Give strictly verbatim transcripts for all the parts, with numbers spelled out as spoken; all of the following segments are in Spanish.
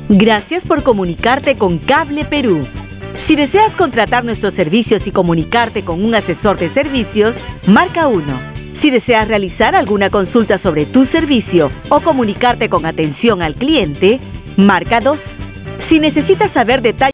Gracias por comunicarte con Cable Perú. Si deseas contratar nuestros servicios y comunicarte con un asesor de servicios, marca uno. Si deseas realizar alguna consulta sobre tu servicio o comunicarte con atención al cliente, marca dos. Si necesitas saber detalles...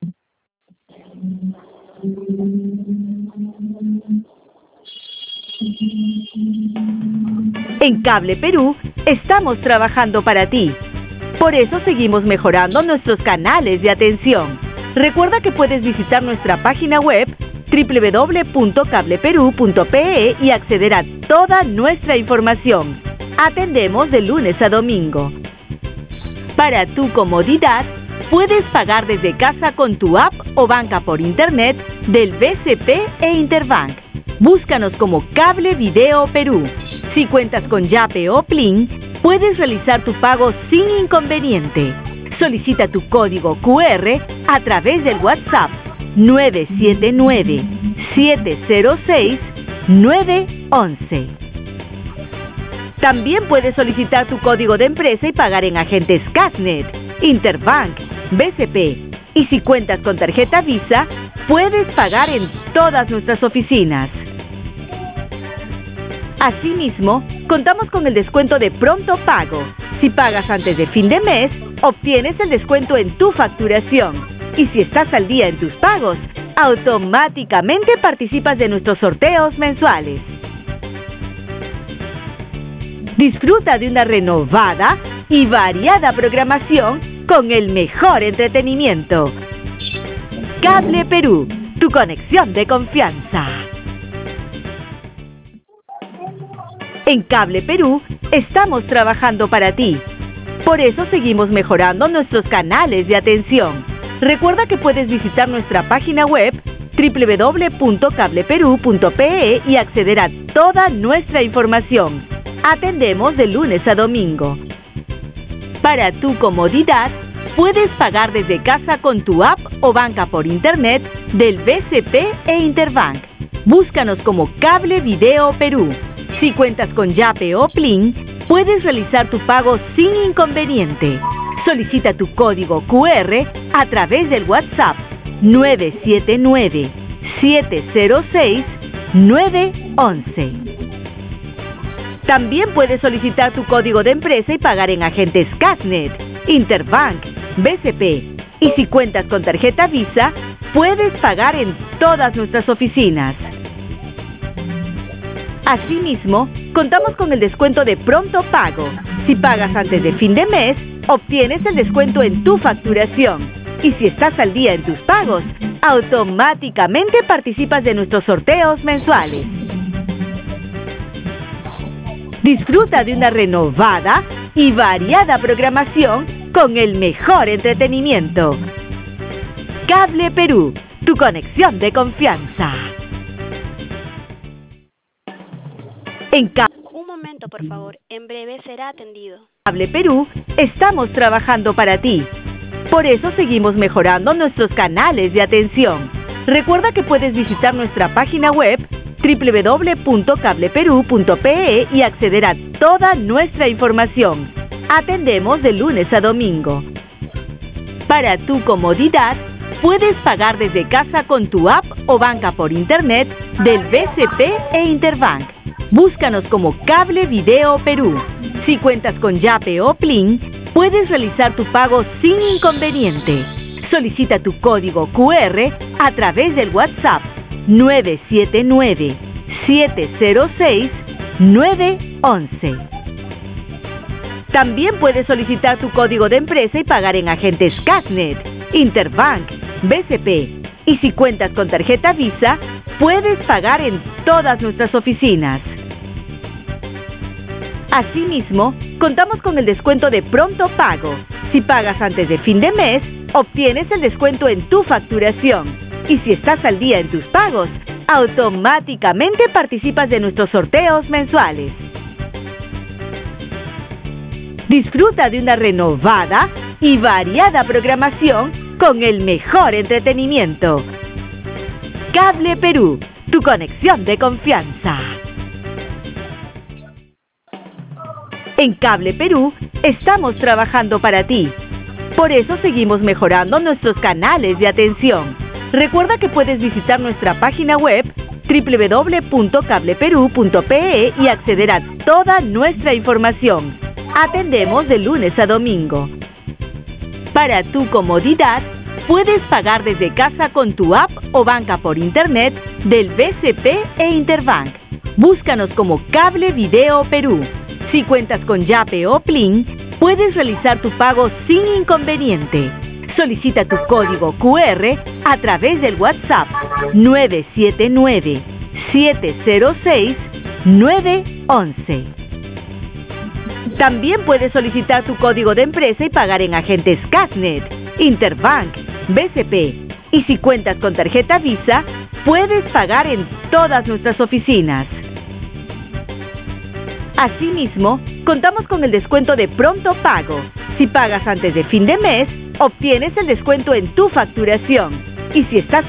En Cable Perú, estamos trabajando para ti. Por eso seguimos mejorando nuestros canales de atención. Recuerda que puedes visitar nuestra página web doble u doble u doble u punto cable perú punto pe e y acceder a toda nuestra información. Atendemos de lunes a domingo. Para tu comodidad, puedes pagar desde casa con tu app o banca por internet del B C P e Interbank. Búscanos como Cable Video Perú. Si cuentas con Yape o Plin, puedes realizar tu pago sin inconveniente. Solicita tu código cu erre a través del WhatsApp nueve siete nueve, siete cero seis, nueve once. También puedes solicitar tu código de empresa y pagar en agentes Casnet, Interbank, B C P. Y si cuentas con tarjeta Visa, puedes pagar en todas nuestras oficinas. Asimismo, contamos con el descuento de pronto pago. Si pagas antes de fin de mes, obtienes el descuento en tu facturación. Y si estás al día en tus pagos, automáticamente participas de nuestros sorteos mensuales. Disfruta de una renovada y variada programación con el mejor entretenimiento. Cable Perú, tu conexión de confianza. En Cable Perú, estamos trabajando para ti. Por eso seguimos mejorando nuestros canales de atención. Recuerda que puedes visitar nuestra página web doble u doble u doble u punto cable perú punto pe e y acceder a toda nuestra información. Atendemos de lunes a domingo. Para tu comodidad, puedes pagar desde casa con tu app o banca por internet del B C P e Interbank. Búscanos como Cable Video Perú. Si cuentas con Yape o Plin, puedes realizar tu pago sin inconveniente. Solicita tu código cu erre a través del WhatsApp nueve siete nueve, siete cero seis, nueve once. También puedes solicitar tu código de empresa y pagar en agentes Casnet, Interbank, B C P. Y si cuentas con tarjeta Visa, puedes pagar en todas nuestras oficinas. Asimismo, contamos con el descuento de pronto pago. Si pagas antes de fin de mes, obtienes el descuento en tu facturación. Y si estás al día en tus pagos, automáticamente participas de nuestros sorteos mensuales. Disfruta de una renovada y variada programación con el mejor entretenimiento. Cable Perú, tu conexión de confianza. En Ca- Un momento, por favor. En breve será atendido. Cable Perú, estamos trabajando para ti. Por eso seguimos mejorando nuestros canales de atención. Recuerda que puedes visitar nuestra página web doble u doble u doble u punto cable perú punto pe e y acceder a toda nuestra información. Atendemos de lunes a domingo. Para tu comodidad, puedes pagar desde casa con tu app o banca por internet del B C P e Interbank. Búscanos como Cable Video Perú. Si cuentas con Yape o Plin, puedes realizar tu pago sin inconveniente. Solicita tu código cu erre a través del WhatsApp nueve siete nueve, siete cero seis, nueve once. También puedes solicitar tu código de empresa y pagar en agentes Casnet, Interbank, B C P. Y si cuentas con tarjeta Visa, puedes pagar en todas nuestras oficinas. Asimismo, contamos con el descuento de pronto pago. Si pagas antes de fin de mes, obtienes el descuento en tu facturación. Y si estás al día en tus pagos, automáticamente participas de nuestros sorteos mensuales. Disfruta de una renovada y variada programación con el mejor entretenimiento. Cable Perú, tu conexión de confianza. En Cable Perú, estamos trabajando para ti. Por eso seguimos mejorando nuestros canales de atención. Recuerda que puedes visitar nuestra página web doble u doble u doble u punto cable perú punto pe e y acceder a toda nuestra información. Atendemos de lunes a domingo. Para tu comodidad, puedes pagar desde casa con tu app o banca por internet del B C P e Interbank. Búscanos como Cable Video Perú. Si cuentas con Yape o Plin, puedes realizar tu pago sin inconveniente. Solicita tu código cu erre a través del WhatsApp nueve siete nueve, siete cero seis, nueve uno uno. También puedes solicitar tu código de empresa y pagar en agentes Casnet, Interbank, B C P. Y si cuentas con tarjeta Visa, puedes pagar en todas nuestras oficinas. Asimismo, contamos con el descuento de pronto pago. Si pagas antes de fin de mes, obtienes el descuento en tu facturación. Y si estás